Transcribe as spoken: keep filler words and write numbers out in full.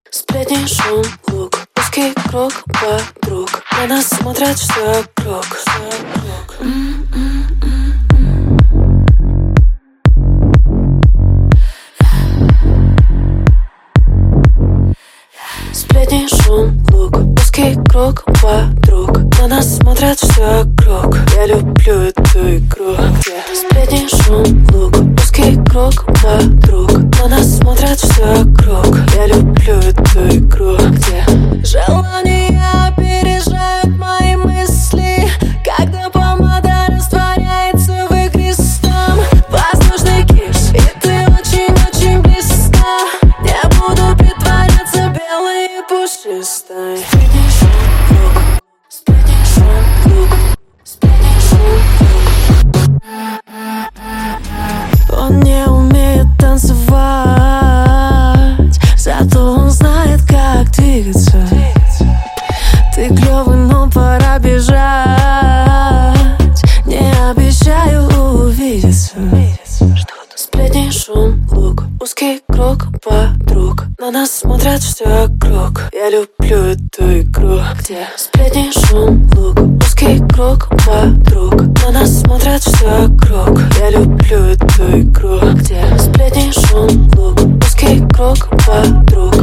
Сплетни, шум, лук, узкий круг подруг. На нас смотрят все вокруг. Сплетни, шум, лук, узкий круг подруг. На нас смотрят все вокруг. Я люблю эту игру. Сплетни, шум, лук, узкий круг подруг. На нас смотрят все вокруг. Я люблю эту игру. Где желания опережают мои мысли, когда помада растворяется в игристом. Воздушный киш, и ты очень-очень близка. Не буду притворяться белой и пушистой. Сплетни, шум, лук, сплетни, шум, лук, сплетни, шум, лук. Он не умеет танцевать, зато он знает, как двигаться. Ты клёвый, но пора бежать. Не обещаю увидеться. Сплетни, шум, лук, узкий круг подруг. На нас смотрят все вокруг. Я люблю эту игру. Где сплетни, шум, лук, узкий круг подруг. На нас смотрят все вокруг. Я люблю эту игру. Где сплетни, шум, лук, узкий круг подруг.